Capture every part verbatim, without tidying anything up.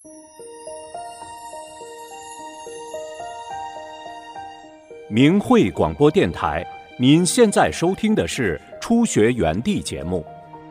明慧广播电台，您现在收听的是初学园地节目。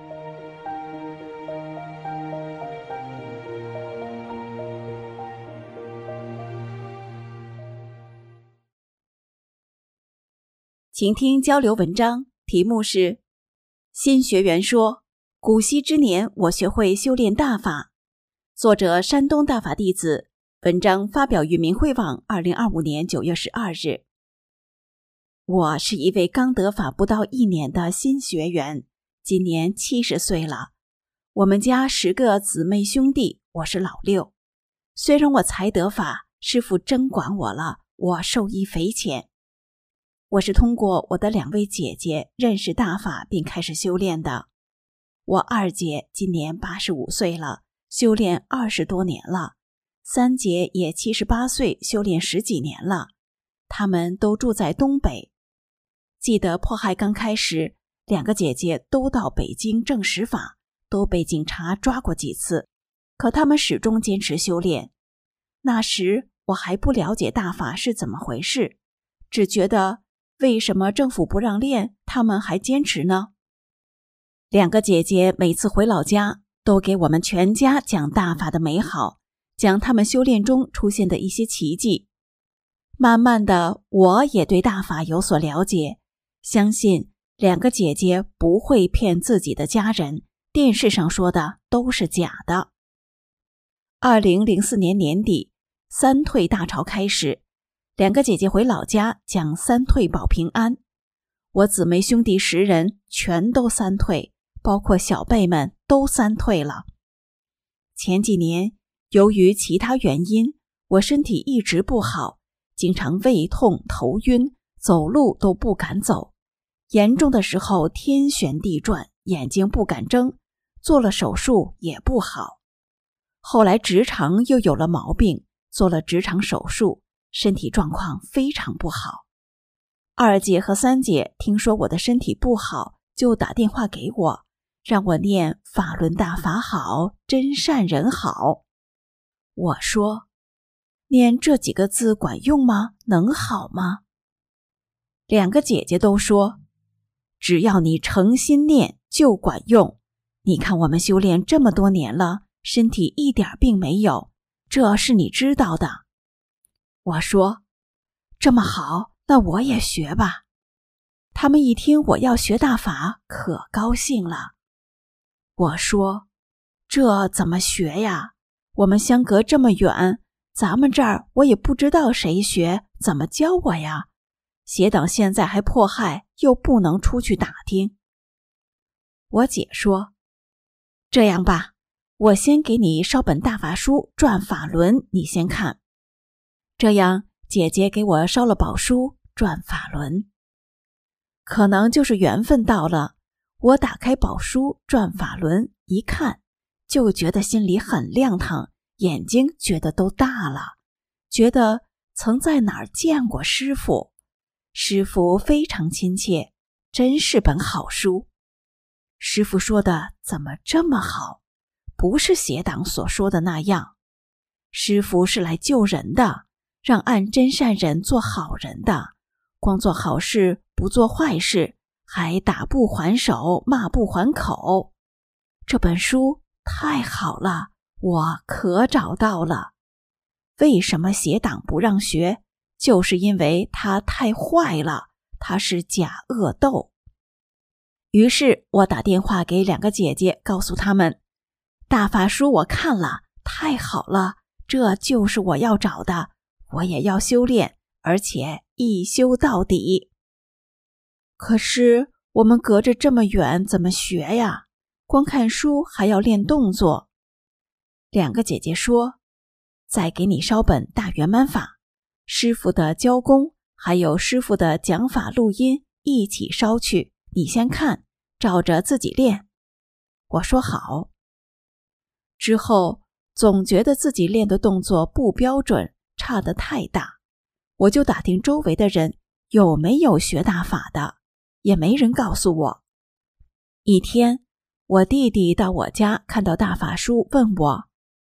请听交流文章，题目是新学员说，古稀之年我学会修炼大法。作者山东大法弟子，文章发表于明慧网二零二五年九月十二日。我是一位刚得法不到一年的新学员，今年七十岁了。我们家十个姊妹兄弟，我是老六。虽然我才得法，师父真管我了，我受益匪浅。我是通过我的两位姐姐认识大法并开始修炼的。我二姐今年八十五岁了，修炼二十多年了。三姐也七十八岁，修炼十几年了。她们都住在东北。记得迫害刚开始，两个姐姐都到北京证实法，都被警察抓过几次，可她们始终坚持修炼。那时我还不了解大法是怎么回事，只觉得为什么政府不让练，她们还坚持呢？两个姐姐每次回老家，都给我们全家讲大法的美好，讲她们修炼中出现的一些奇迹。慢慢的，我也对大法有所了解，相信两个姐姐不会骗自己的家人，电视上说的都是假的。二零零四年年底，三退大潮开始，两个姐姐回老家讲三退保平安。我姊妹兄弟十人全都三退，包括小辈们都三退了。前几年由于其他原因，我身体一直不好，经常胃痛头晕，走路都不敢走。严重的时候天旋地转，眼睛不敢睁，做了手术也不好。后来直肠又有了毛病，做了直肠手术，身体状况非常不好。二姐和三姐听说我的身体不好，就打电话给我，让我念法轮大法好，真善人好。我说，念这几个字管用吗？能好吗？两个姐姐都说，只要你诚心念就管用。你看我们修炼这么多年了，身体一点病没有，这是你知道的。我说，这么好，那我也学吧。他们一听我要学大法，可高兴了。我说，这怎么学呀？我们相隔这么远，咱们这儿我也不知道谁学，怎么教我呀？邪党现在还迫害，又不能出去打听。我姐说，这样吧，我先给你烧本大法书转法轮，你先看。这样姐姐给我烧了宝书转法轮。可能就是缘分到了，我打开宝书转法轮一看，就觉得心里很亮堂，眼睛觉得都大了，觉得曾在哪儿见过师父。师父非常亲切，真是本好书。师父说的怎么这么好？不是邪党所说的那样。师父是来救人的，让按真善忍做好人的，光做好事不做坏事，还打不还手，骂不还口。这本书太好了，我可找到了。为什么邪党不让学？就是因为他太坏了，他是假恶斗。于是我打电话给两个姐姐，告诉他们，大法书我看了，太好了，这就是我要找的，我也要修炼，而且一修到底。可是我们隔着这么远，怎么学呀？光看书还要练动作。两个姐姐说，再给你烧本大圆满法，师父的教功还有师父的讲法录音一起烧去，你先看，照着自己练。我说好。之后总觉得自己练的动作不标准，差得太大，我就打听周围的人有没有学大法的，也没人告诉我。一天，我弟弟到我家看到大法书，问我，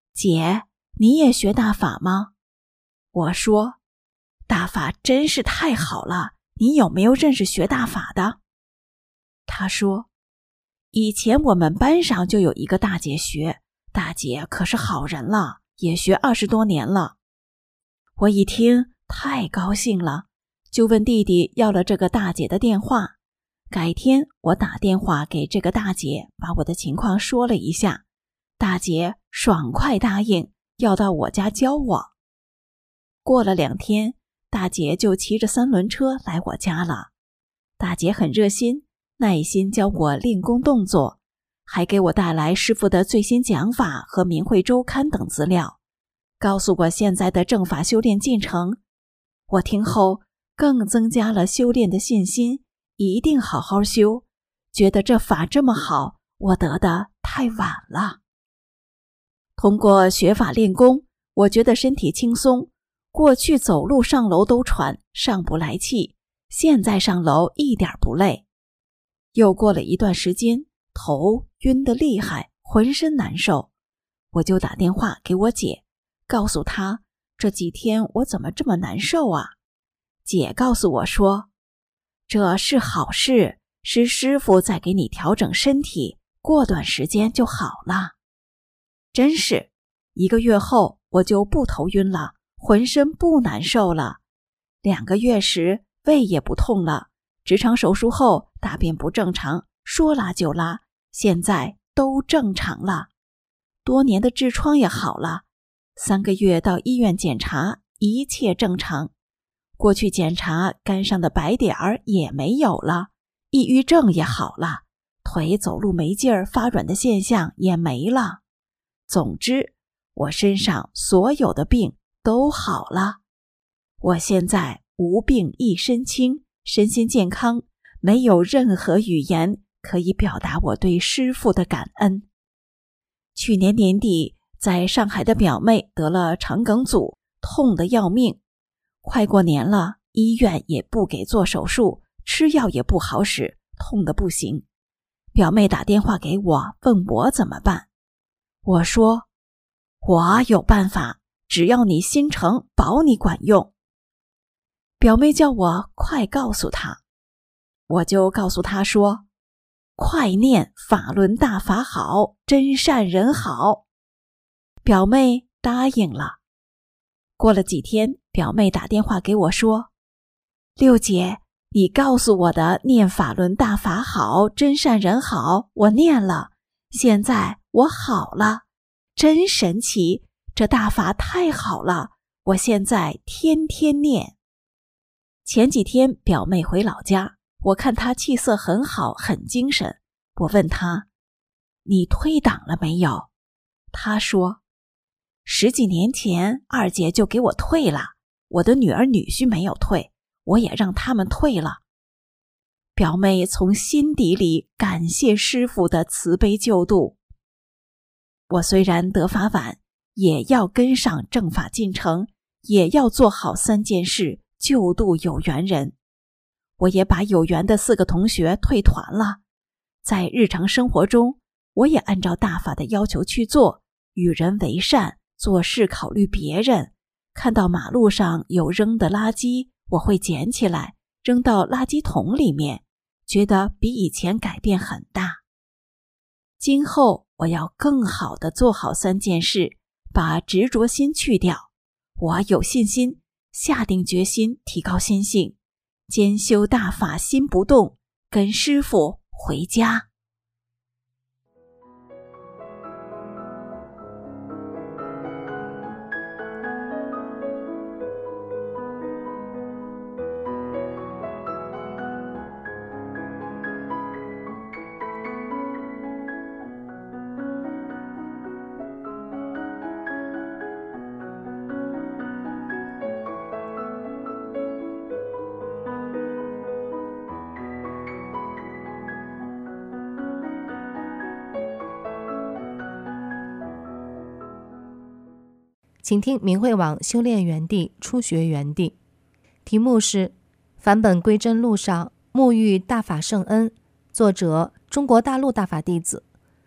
姐，你也学大法吗？我说，大法真是太好了，你有没有认识学大法的？她说，以前我们班上就有一个大姐学，大姐可是好人了，也学二十多年了。我一听太高兴了，就问弟弟要了这个大姐的电话。改天我打电话给这个大姐，把我的情况说了一下，大姐爽快答应要到我家教我。过了两天，大姐就骑着三轮车来我家了。大姐很热心，耐心教我练功动作，还给我带来师父的最新讲法和明慧周刊等资料，告诉我现在的正法修炼进程。我听后更增加了修炼的信心，一定好好修，觉得这法这么好，我得的太晚了。通过学法练功，我觉得身体轻松，过去走路上楼都喘，上不来气，现在上楼一点不累。又过了一段时间，头晕得厉害，浑身难受，我就打电话给我姐，告诉她这几天我怎么这么难受啊？姐告诉我说，这是好事，是师父在给你调整身体，过段时间就好了。真是，一个月后我就不头晕了，浑身不难受了。两个月时胃也不痛了，直肠手术后大便不正常，说拉就拉，现在都正常了。多年的痔疮也好了，三个月到医院检查，一切正常。过去检查肝上的白点儿也没有了，抑郁症也好了，腿走路没劲儿发软的现象也没了。总之，我身上所有的病都好了。我现在无病一身轻，身心健康，没有任何语言可以表达我对师父的感恩。去年年底，在上海的表妹得了肠梗阻，痛得要命。快过年了，医院也不给做手术，吃药也不好使，痛得不行。表妹打电话给我，问我怎么办。我说，我有办法，只要你心诚，保你管用。表妹叫我快告诉她，我就告诉她说，快念法轮大法好，真善人好。表妹答应了。过了几天，表妹打电话给我说，六姐，你告诉我的念法轮大法好，真善人好，我念了，现在我好了，真神奇，这大法太好了，我现在天天念。前几天表妹回老家，我看她气色很好，很精神，我问她，你退档了没有？她说，十几年前二姐就给我退了，我的女儿女婿没有退，我也让他们退了。表妹从心底里感谢师父的慈悲救度。我虽然得法晚，也要跟上正法进程，也要做好三件事，救度有缘人。我也把有缘的四个同学退团了。在日常生活中，我也按照大法的要求去做，与人为善，做事考虑别人。看到马路上有扔的垃圾，我会捡起来，扔到垃圾桶里面，觉得比以前改变很大。今后我要更好地做好三件事，把执着心去掉。我有信心，下定决心提高心性，兼修大法心不动，跟师父回家。 请听明慧网修炼园地初学园地，题目是返本归真路上沐浴大法圣恩，作者中国大陆大法弟子。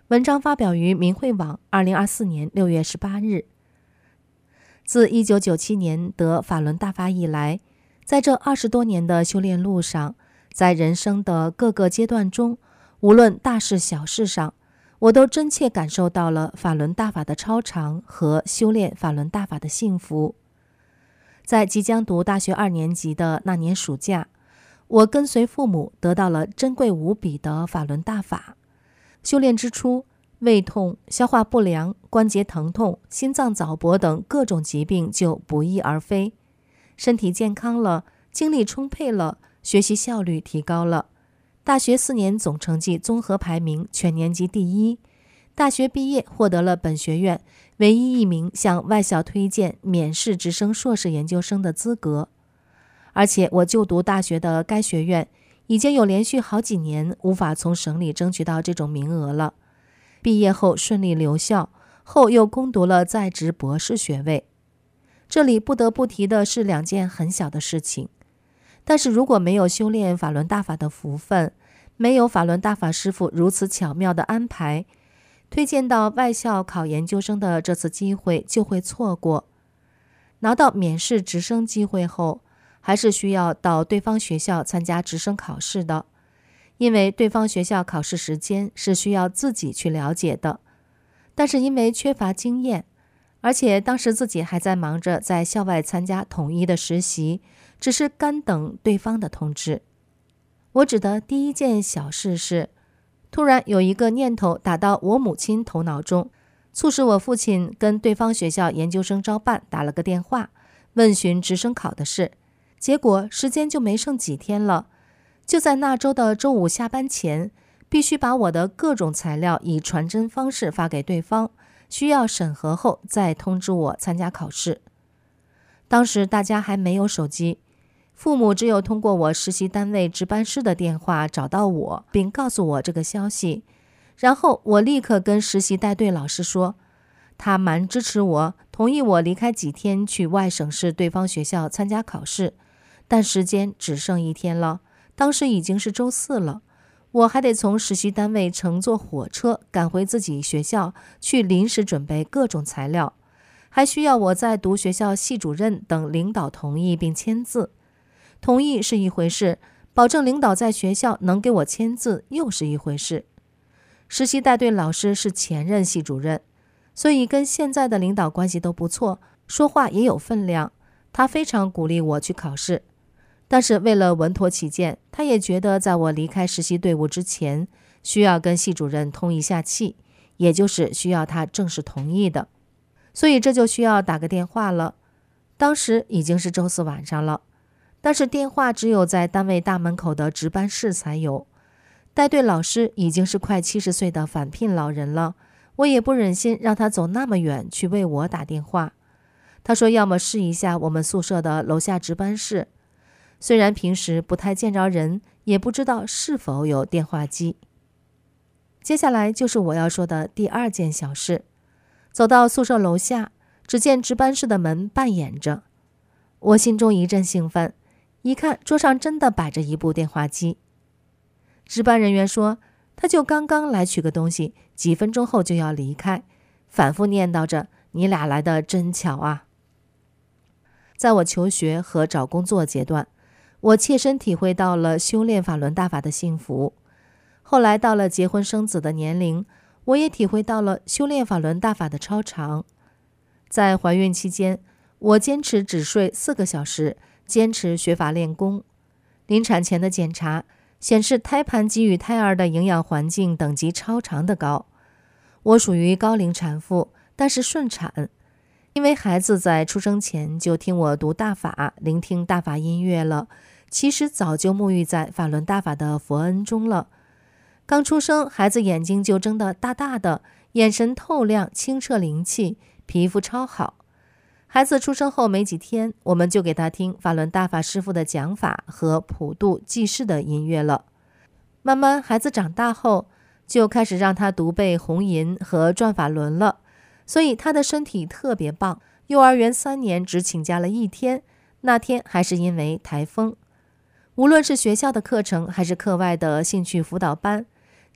文章发表于明慧网二零二四年六月十八日。自一九九七年得法轮大法以来，在这二十多年的修炼路上，在人生的各个阶段中，无论大事小事上，我都真切感受到了法轮大法的超常和修炼法轮大法的幸福。在即将读大学二年级的那年暑假，我跟随父母得到了珍贵无比的法轮大法。修炼之初，胃痛、消化不良、关节疼痛、心脏早搏等各种疾病就不翼而飞。身体健康了，精力充沛了，学习效率提高了。大学四年总成绩综合排名全年级第一。大学毕业获得了本学院唯一一名向外校推荐免试直升硕士研究生的资格。而且我就读大学的该学院已经有连续好几年无法从省里争取到这种名额了。毕业后顺利留校，后又攻读了在职博士学位。这里不得不提的是两件很小的事情，但是如果没有修炼法轮大法的福分，没有法轮大法师父如此巧妙的安排，推荐到外校考研究生的这次机会就会错过。拿到免试直升机会后，还是需要到对方学校参加直升考试的，因为对方学校考试时间是需要自己去了解的。但是因为缺乏经验，而且当时自己还在忙着在校外参加统一的实习，只是干等对方的通知。我指的第一件小事是，突然有一个念头打到我母亲头脑中，促使我父亲跟对方学校研究生招办打了个电话，问询直升考的事。结果时间就没剩几天了，就在那周的周五下班前，必须把我的各种材料以传真方式发给对方，需要审核后再通知我参加考试。当时大家还没有手机，父母只有通过我实习单位值班师的电话找到我，并告诉我这个消息。然后我立刻跟实习带队老师说，他蛮支持我，同意我离开几天去外省市对方学校参加考试，但时间只剩一天了，当时已经是周四了，我还得从实习单位乘坐火车赶回自己学校去临时准备各种材料，还需要我在读学校系主任等领导同意并签字。同意是一回事，保证领导在学校能给我签字又是一回事。实习带队老师是前任系主任，所以跟现在的领导关系都不错，说话也有分量。他非常鼓励我去考试，但是为了稳妥起见，他也觉得在我离开实习队伍之前，需要跟系主任通一下气，也就是需要他正式同意的。所以这就需要打个电话了。当时已经是周四晚上了，但是电话只有在单位大门口的值班室才有。带队老师已经是快七十岁的返聘老人了，我也不忍心让他走那么远去为我打电话。他说要么试一下我们宿舍的楼下值班室，虽然平时不太见着人，也不知道是否有电话机。接下来就是我要说的第二件小事。走到宿舍楼下，只见值班室的门半掩着，我心中一阵兴奋，一看桌上真的摆着一部电话机。值班人员说，他就刚刚来取个东西，几分钟后就要离开，反复念叨着，你俩来的真巧啊。在我求学和找工作阶段，我切身体会到了修炼法轮大法的幸福。后来到了结婚生子的年龄，我也体会到了修炼法轮大法的超常。在怀孕期间，我坚持只睡四个小时，坚持学法练功。临产前的检查显示胎盘给予胎儿的营养环境等级超常的高。我属于高龄产妇，但是顺产。因为孩子在出生前就听我读大法，聆听大法音乐了，其实早就沐浴在法轮大法的佛恩中了。刚出生，孩子眼睛就睁得大大的，眼神透亮，清澈灵气，皮肤超好。孩子出生后没几天，我们就给他听法轮大法师父的讲法和普度济世的音乐了。慢慢孩子长大后，就开始让他读背红吟和转法轮了，所以他的身体特别棒。幼儿园三年只请假了一天，那天还是因为台风。无论是学校的课程还是课外的兴趣辅导班，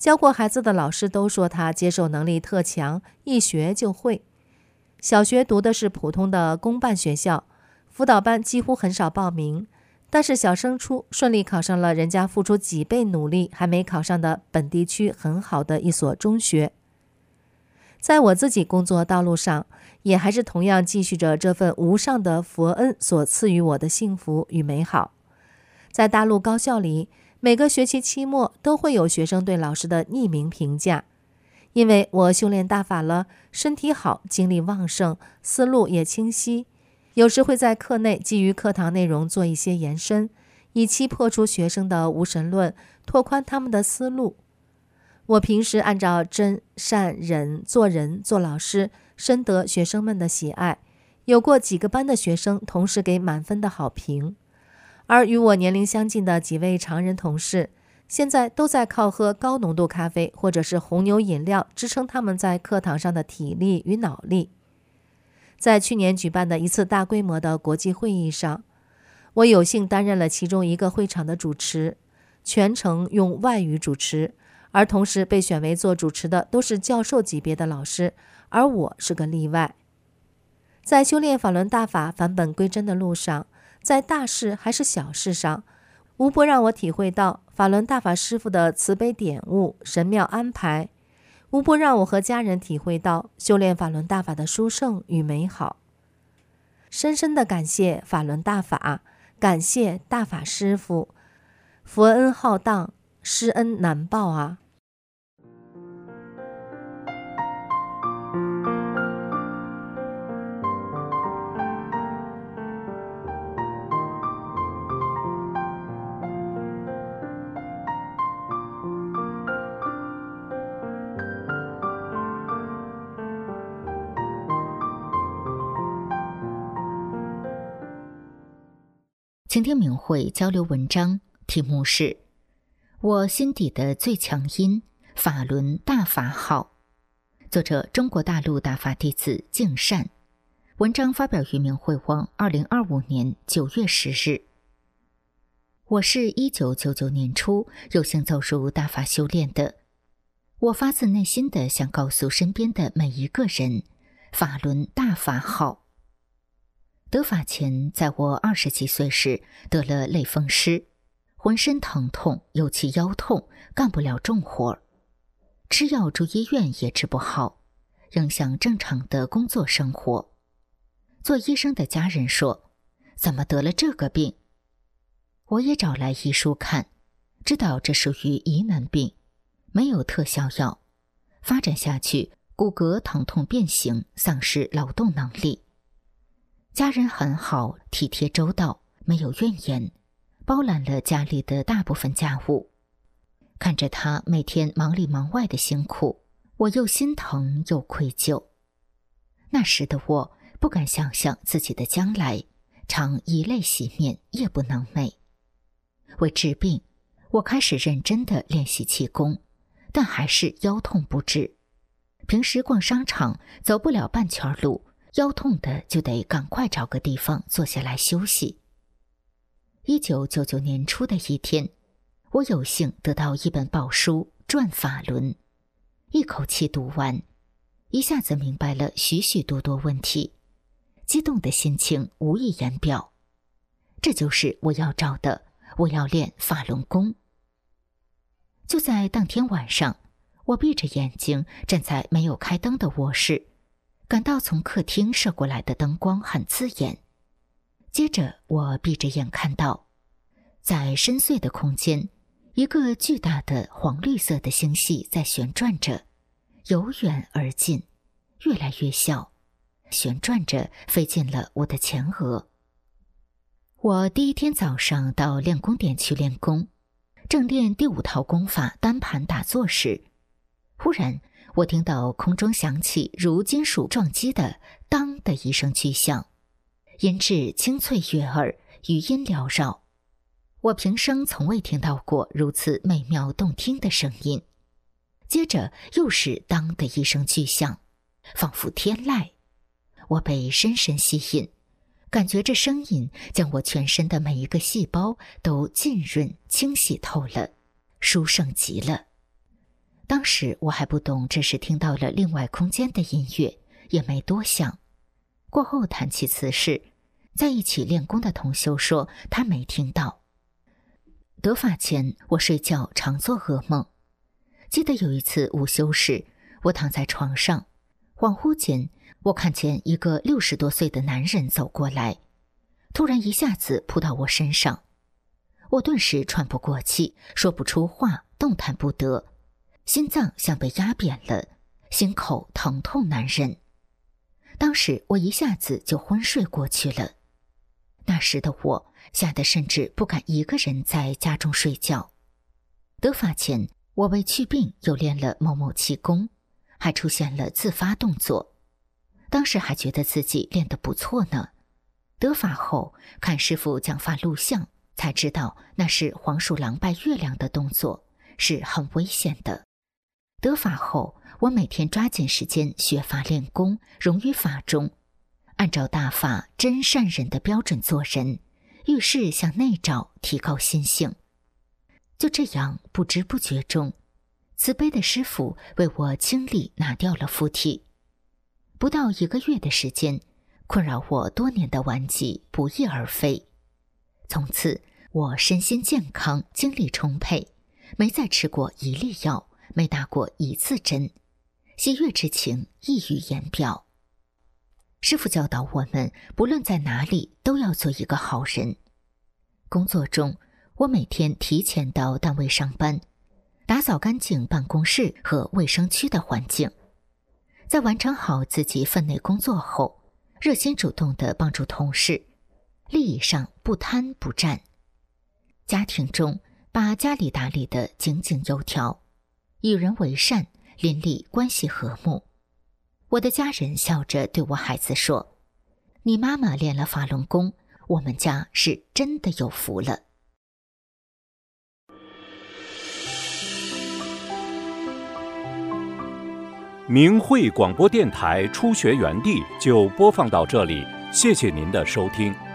教过孩子的老师都说他接受能力特强，一学就会。小学读的是普通的公办学校，辅导班几乎很少报名，但是小升初顺利考上了人家付出几倍努力还没考上的本地区很好的一所中学。在我自己工作道路上，也还是同样继续着这份无上的佛恩所赐予我的幸福与美好。在大陆高校里，每个学期期末都会有学生对老师的匿名评价，因为我修炼大法了，身体好，精力旺盛，思路也清晰，有时会在课内基于课堂内容做一些延伸，以期破除学生的无神论，拓宽他们的思路。我平时按照真善忍做人做老师，深得学生们的喜爱，有过几个班的学生同时给满分的好评。而与我年龄相近的几位常人同事，现在都在靠喝高浓度咖啡或者是红牛饮料支撑他们在课堂上的体力与脑力。在去年举办的一次大规模的国际会议上，我有幸担任了其中一个会场的主持，全程用外语主持，而同时被选为做主持的都是教授级别的老师，而我是个例外。在修炼法轮大法返本归真的路上，在大事还是小事上，无不让我体会到法轮大法师父的慈悲典悟、神妙安排，无不让我和家人体会到修炼法轮大法的殊胜与美好。深深的感谢法轮大法，感谢大法师父，佛恩浩荡，施恩难报啊！ 请听明慧交流文章，题目是我心底的最强音，法轮大法好。作者中国大陆大法弟子净善。文章发表于明慧网二零二五年九月十日。我是一九九九年初有幸走入大法修炼的，我发自内心的想告诉身边的每一个人，法轮大法好。得法前，在我二十几岁时得了类风湿，浑身疼痛，尤其腰痛，干不了重活，吃药住医院也治不好，影响正常的工作生活。做医生的家人说，怎么得了这个病？我也找来医书看，知道这属于疑难病，没有特效药，发展下去骨骼疼痛变形，丧失劳动能力。家人很好，体贴周到，没有怨言，包揽了家里的大部分家务。看着他每天忙里忙外的辛苦，我又心疼又愧疚。那时的我不敢想象自己的将来，常以泪洗面，夜不能寐。为治病，我开始认真地练习气功，但还是腰痛不治。平时逛商场走不了半圈路，腰痛的就得赶快找个地方坐下来休息。一九九九年初的一天，我有幸得到一本宝书《转法轮》，一口气读完，一下子明白了许许多多问题，激动的心情无以言表。这就是我要找的，我要练法轮功。就在当天晚上，我闭着眼睛站在没有开灯的卧室，感到从客厅射过来的灯光很刺眼。接着我闭着眼看到，在深邃的空间，一个巨大的黄绿色的星系在旋转着，由远而近，越来越小，旋转着飞进了我的前额。我第一天早上到练功点去练功，正练第五套功法单盘打坐时，忽然我听到空中响起如金属撞击的当的一声巨响，音质清脆悦耳，余音缭绕。我平生从未听到过如此美妙动听的声音。接着又是当的一声巨响，仿佛天籁。我被深深吸引，感觉这声音将我全身的每一个细胞都浸润清洗透了，殊胜极了。 当时我还不懂这是听到了另外空间的音乐，也没多想。过后谈起此事，在一起练功的同修说他没听到。得法前，我睡觉常做噩梦。记得有一次午休时，我躺在床上，恍惚间我看见一个六十多岁的男人走过来，突然一下子扑到我身上。我顿时喘不过气，说不出话，动弹不得，心脏像被压扁了，心口疼痛难忍。当时我一下子就昏睡过去了。那时的我吓得甚至不敢一个人在家中睡觉。得法前，我为祛病又练了某某气功，还出现了自发动作。当时还觉得自己练得不错呢。得法后，看师父讲法录像，才知道那是黄鼠狼拜月亮的动作，是很危险的。得法后，我每天抓紧时间学法练功，融于法中，按照大法真善忍的标准做人，遇事向内找，提高心性。就这样不知不觉中，慈悲的师父为我清理拿掉了附体。不到一个月的时间，困扰我多年的顽疾不翼而飞。从此我身心健康，精力充沛，没再吃过一粒药，没打过一次针，喜悦之情溢于言表。师父教导我们，不论在哪里都要做一个好人。工作中，我每天提前到单位上班，打扫干净办公室和卫生区的环境。在完成好自己分内工作后，热心主动地帮助同事，利益上不贪不占。家庭中，把家里打理得井井有条，与人为善，邻里关系和睦。我的家人笑着对我孩子说：“你妈妈练了法轮功，我们家是真的有福了。” 明慧广播电台初学园地就播放到这里，谢谢您的收听。